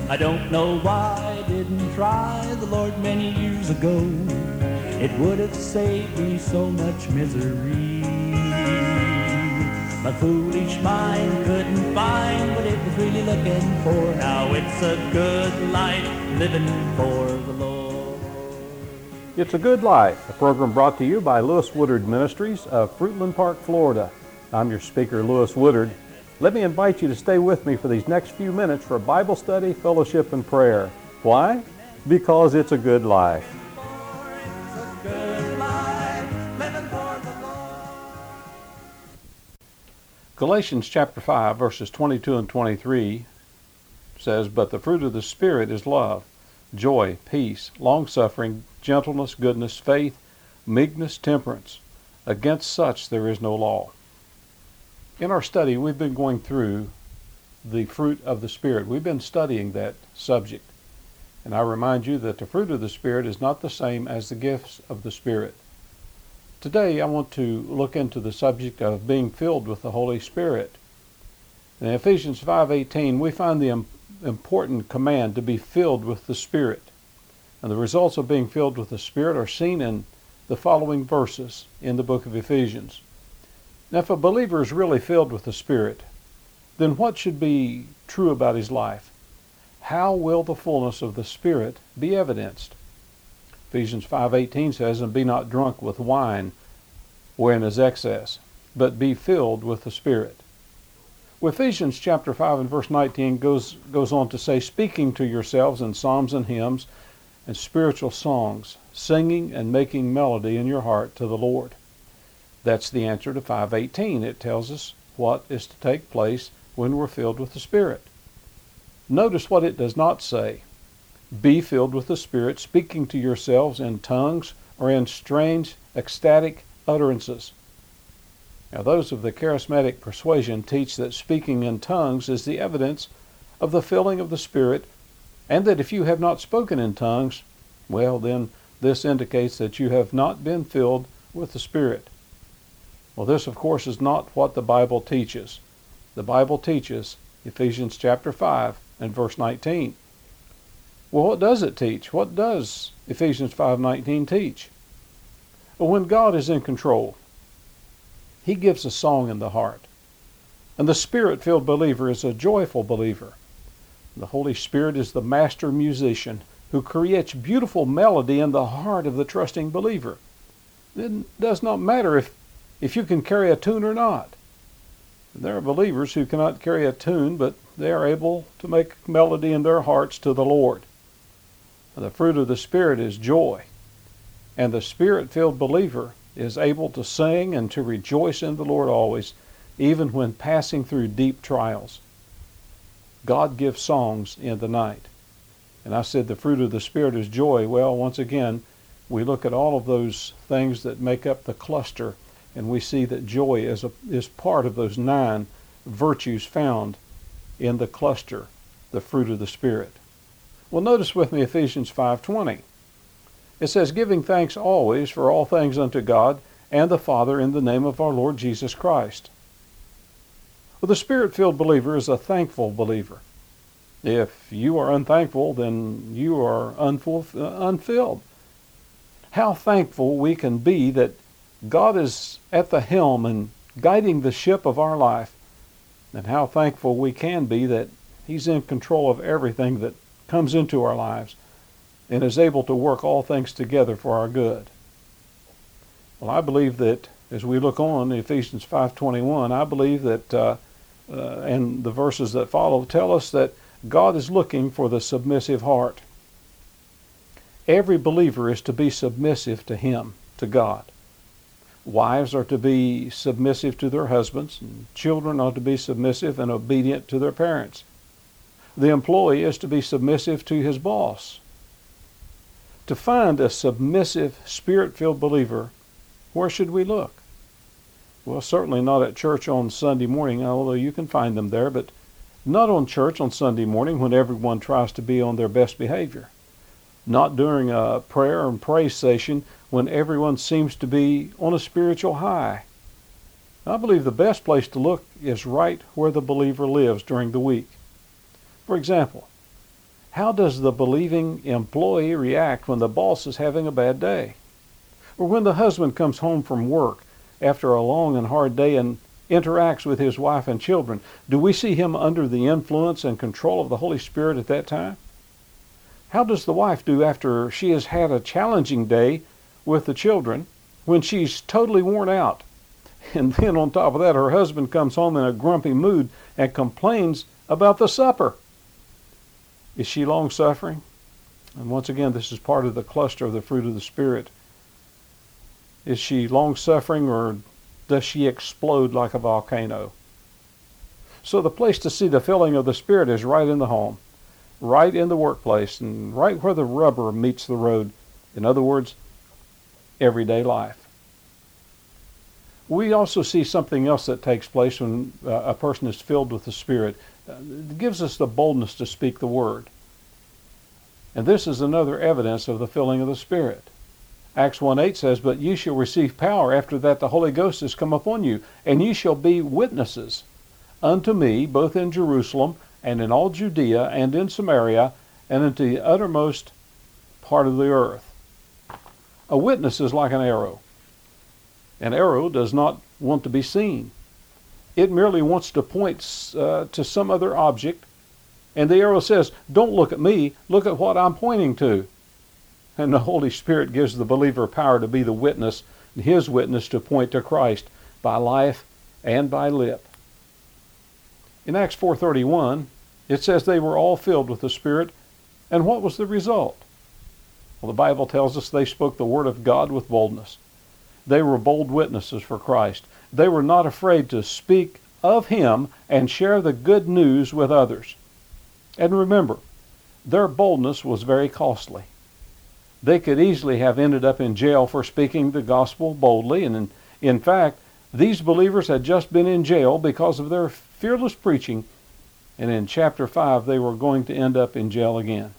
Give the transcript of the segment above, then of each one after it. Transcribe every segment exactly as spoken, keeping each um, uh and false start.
I don't know why I didn't try the Lord many years ago. It would have saved me so much misery. My foolish mind couldn't find what it was really looking for. Now it's a good life living for the Lord. It's a Good Life, a program brought to you by Lewis Woodard Ministries of Fruitland Park, Florida. I'm your speaker, Lewis Woodard. Let me invite you to stay with me for these next few minutes for Bible study, fellowship, and prayer. Why? Because it's a good life. Galatians chapter five, verses twenty-two and twenty-three says, "But the fruit of the Spirit is love, joy, peace, long-suffering, gentleness, goodness, faith, meekness, temperance. Against such there is no law." In our study, we've been going through the fruit of the Spirit. We've been studying that subject. And I remind you that the fruit of the Spirit is not the same as the gifts of the Spirit. Today, I want to look into the subject of being filled with the Holy Spirit. In Ephesians five eighteen, we find the important command to be filled with the Spirit. And the results of being filled with the Spirit are seen in the following verses in the book of Ephesians. Now, if a believer is really filled with the Spirit, then what should be true about his life? How will the fullness of the Spirit be evidenced? Ephesians five eighteen says, "And be not drunk with wine, wherein is excess, but be filled with the Spirit." Well, Ephesians chapter five and verse nineteen goes, goes on to say, "Speaking to yourselves in psalms and hymns and spiritual songs, singing and making melody in your heart to the Lord." That's the answer to five eighteen. It tells us what is to take place when we're filled with the Spirit. Notice what it does not say. Be filled with the Spirit, speaking to yourselves in tongues or in strange, ecstatic utterances. Now, those of the charismatic persuasion teach that speaking in tongues is the evidence of the filling of the Spirit, and that if you have not spoken in tongues, well, then this indicates that you have not been filled with the Spirit. Well, this, of course, is not what the Bible teaches. The Bible teaches Ephesians chapter five and verse nineteen. Well, what does it teach? What does Ephesians five nineteen teach? Well, when God is in control, He gives a song in the heart. And the Spirit-filled believer is a joyful believer. The Holy Spirit is the master musician who creates beautiful melody in the heart of the trusting believer. It does not matter if if you can carry a tune or not. There are believers who cannot carry a tune, but they are able to make melody in their hearts to the Lord. The fruit of the Spirit is joy, and the Spirit-filled believer is able to sing and to rejoice in the Lord always, even when passing through deep trials. God gives songs in the night. And I said the fruit of the Spirit is joy. Well, once again, we look at all of those things that make up the cluster, and we see that joy is a, is part of those nine virtues found in the cluster, the fruit of the Spirit. Well, notice with me Ephesians five twenty. It says, "Giving thanks always for all things unto God and the Father in the name of our Lord Jesus Christ." Well, the Spirit-filled believer is a thankful believer. If you are unthankful, then you are unfulf- uh, unfilled. How thankful we can be that God is at the helm and guiding the ship of our life, and how thankful we can be that He's in control of everything that comes into our lives and is able to work all things together for our good. Well, I believe that as we look on Ephesians five twenty-one, I believe that, uh, uh, and the verses that follow tell us that God is looking for the submissive heart. Every believer is to be submissive to Him, to God. Wives are to be submissive to their husbands, and children are to be submissive and obedient to their parents. The employee is to be submissive to his boss. To find a submissive, Spirit-filled believer, where should we look? Well, certainly not at church on Sunday morning, although you can find them there, but not on church on Sunday morning when everyone tries to be on their best behavior. Not during a prayer and praise session when everyone seems to be on a spiritual high. I believe the best place to look is right where the believer lives during the week. For example, How does the believing employee react when the boss is having a bad day? Or when the husband comes home from work after a long and hard day and interacts with his wife and children? Do we see him under the influence and control of the Holy Spirit at that time? How does the wife do after she has had a challenging day with the children when she's totally worn out? And then on top of that, her husband comes home in a grumpy mood and complains about the supper. Is she long-suffering? And once again, this is part of the cluster of the fruit of the Spirit. Is she long-suffering, or does she explode like a volcano? So the place to see the filling of the Spirit is right in the home, right in the workplace, and right where the rubber meets the road. In other words, everyday life. We also see something else that takes place when uh, a person is filled with the Spirit. Uh, it gives us the boldness to speak the Word. And this is another evidence of the filling of the Spirit. Acts one eight says, "But ye shall receive power after that the Holy Ghost is come upon you, and ye shall be witnesses unto me, both in Jerusalem, and in all Judea, and in Samaria, and unto the uttermost part of the earth." A witness is like an arrow. An arrow does not want to be seen. It merely wants to point uh, to some other object, and the arrow says, "Don't look at me, look at what I'm pointing to." And the Holy Spirit gives the believer power to be the witness, and his witness to point to Christ by life and by lip. In Acts four thirty-one, it says they were all filled with the Spirit, and what was the result? Well, the Bible tells us they spoke the word of God with boldness. They were bold witnesses for Christ. They were not afraid to speak of Him and share the good news with others. And remember, their boldness was very costly. They could easily have ended up in jail for speaking the gospel boldly, and in, in fact, these believers had just been in jail because of their fearless preaching, and in chapter five they were going to end up in jail again.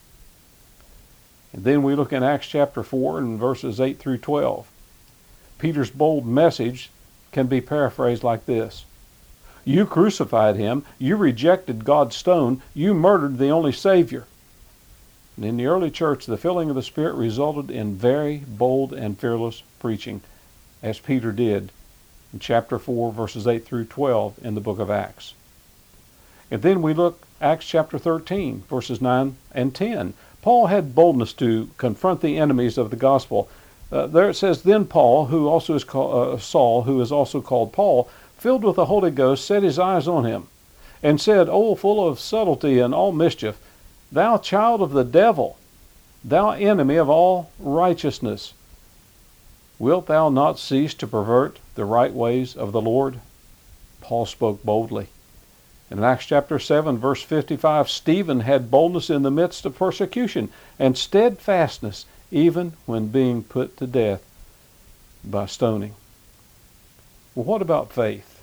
And then we look in Acts chapter four and verses eight through twelve. Peter's bold message can be paraphrased like this: "You crucified him, you rejected God's stone, you murdered the only Savior." And in the early church, the filling of the Spirit resulted in very bold and fearless preaching, as Peter did in chapter four, verses eight through twelve in the book of Acts. And then we look Acts chapter thirteen, verses nine and ten. Paul had boldness to confront the enemies of the gospel. Uh, there it says, "Then Paul, who also is called uh, Saul, who is also called Paul, filled with the Holy Ghost, set his eyes on him, and said, O full of subtlety and all mischief, thou child of the devil, thou enemy of all righteousness, wilt thou not cease to pervert the right ways of the Lord?" Paul spoke boldly. In Acts chapter seven, verse fifty-five, Stephen had boldness in the midst of persecution and steadfastness, even when being put to death by stoning. Well, what about faith?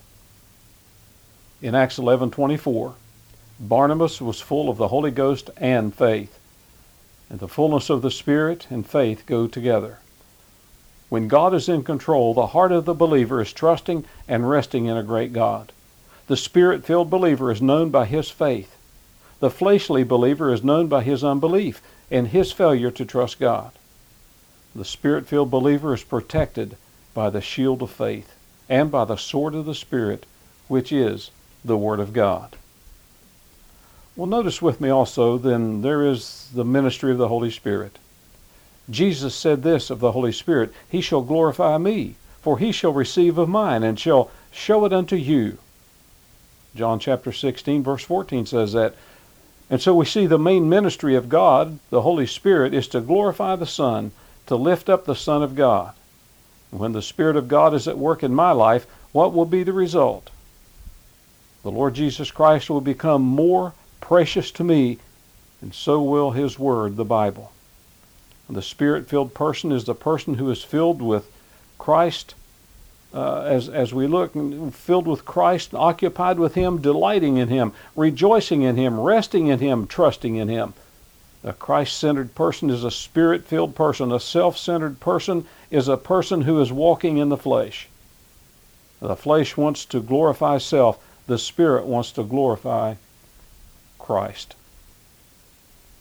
In Acts eleven twenty-four, Barnabas was full of the Holy Ghost and faith, and the fullness of the Spirit and faith go together. When God is in control, the heart of the believer is trusting and resting in a great God. The Spirit-filled believer is known by his faith. The fleshly believer is known by his unbelief and his failure to trust God. The Spirit-filled believer is protected by the shield of faith and by the sword of the Spirit, which is the Word of God. Well, notice with me also, then, there is the ministry of the Holy Spirit. Jesus said this of the Holy Spirit, "He shall glorify me, for he shall receive of mine, and shall show it unto you." John chapter sixteen, verse fourteen says that. And so we see the main ministry of God, the Holy Spirit, is to glorify the Son, to lift up the Son of God. When the Spirit of God is at work in my life, what will be the result? The Lord Jesus Christ will become more precious to me, and so will His Word, the Bible. The Spirit-filled person is the person who is filled with Christ, uh, as, as we look, filled with Christ, occupied with Him, delighting in Him, rejoicing in Him, resting in Him, trusting in Him. A Christ-centered person is a Spirit-filled person. A self-centered person is a person who is walking in the flesh. The flesh wants to glorify self. The Spirit wants to glorify Christ.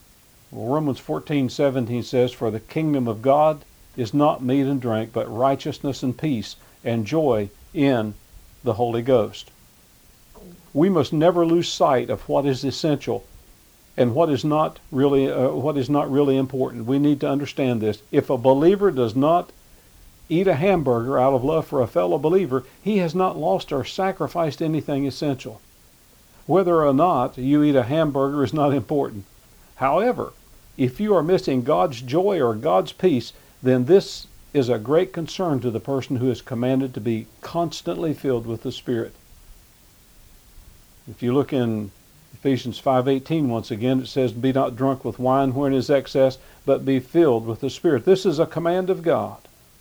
Well, Romans fourteen seventeen says, "For the kingdom of God is not meat and drink, but righteousness and peace and joy in the Holy Ghost." We must never lose sight of what is essential and what is not really uh, what is not really important. We need to understand this. If a believer does not eat a hamburger out of love for a fellow believer, he has not lost or sacrificed anything essential. Whether or not you eat a hamburger is not important. However, if you are missing God's joy or God's peace, then this is a great concern to the person who is commanded to be constantly filled with the Spirit. If you look in Ephesians five eighteen, once again, it says, "Be not drunk with wine wherein is excess, but be filled with the Spirit." This is a command of God.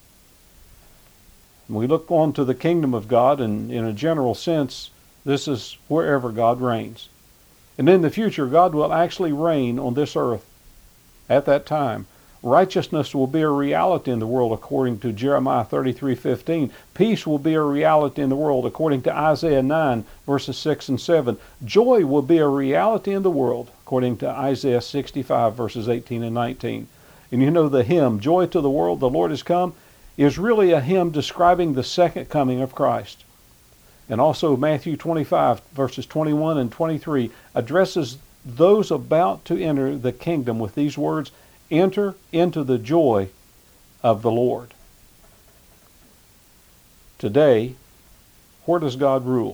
When we look on to the kingdom of God, and in a general sense, this is wherever God reigns. And in the future, God will actually reign on this earth. At that time, righteousness will be a reality in the world, according to Jeremiah thirty-three fifteen. Peace will be a reality in the world, according to Isaiah nine, verses six and seven. Joy will be a reality in the world, according to Isaiah sixty-five, verses eighteen and nineteen. And you know the hymn, "Joy to the world, the Lord is come," is really a hymn describing the second coming of Christ. And also Matthew twenty-five, verses twenty-one and twenty-three, addresses those about to enter the kingdom with these words, "Enter into the joy of the Lord." Today, where does God rule?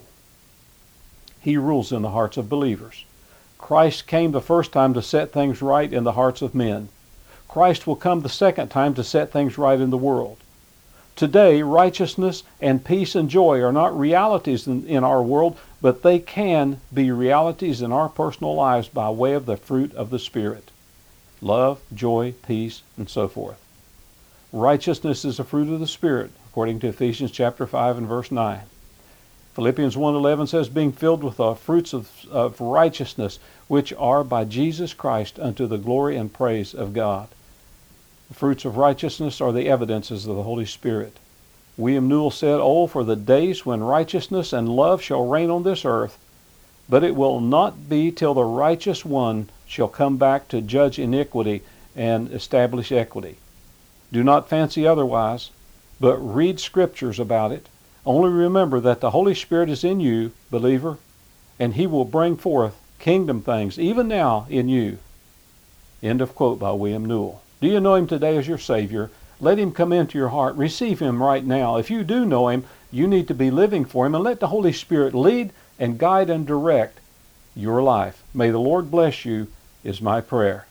He rules in the hearts of believers. Christ came the first time to set things right in the hearts of men. Christ will come the second time to set things right in the world. Today, righteousness and peace and joy are not realities in, in our world, but they can be realities in our personal lives by way of the fruit of the Spirit. Love, joy, peace, and so forth. Righteousness is a fruit of the Spirit, according to Ephesians chapter five and verse nine. Philippians one eleven says, "Being filled with the fruits of, of righteousness, which are by Jesus Christ unto the glory and praise of God." The fruits of righteousness are the evidences of the Holy Spirit. William Newell said, "Oh, for the days when righteousness and love shall reign on this earth, but it will not be till the righteous one shall come back to judge iniquity and establish equity." Do not fancy otherwise, but read scriptures about it. Only remember that the Holy Spirit is in you, believer, and He will bring forth kingdom things, even now in you. End of quote by William Newell. Do you know Him today as your Savior? Let Him come into your heart. Receive Him right now. If you do know Him, you need to be living for Him, and let the Holy Spirit lead and guide and direct your life. May the Lord bless you, is my prayer.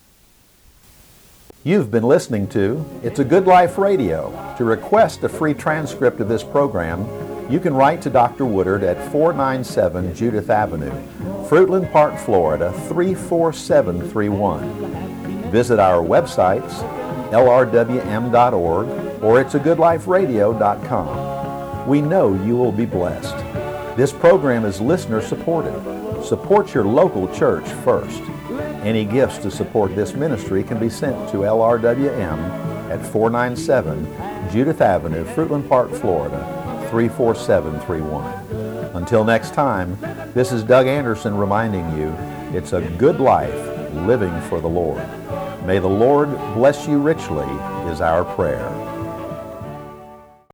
You've been listening to It's a Good Life Radio. To request a free transcript of this program, you can write to Doctor Woodard at four ninety-seven Judith Avenue, Fruitland Park, Florida three four seven three one. Visit our websites, L R W M dot org or it's a good life radio dot com. We know you will be blessed. This program is listener supported. Support your local church first. Any gifts to support this ministry can be sent to L R W M at four ninety-seven Judith Avenue, Fruitland Park, Florida three four seven three one. Until next time, this is Doug Anderson reminding you, it's a good life living for the Lord. May the Lord bless you richly is our prayer.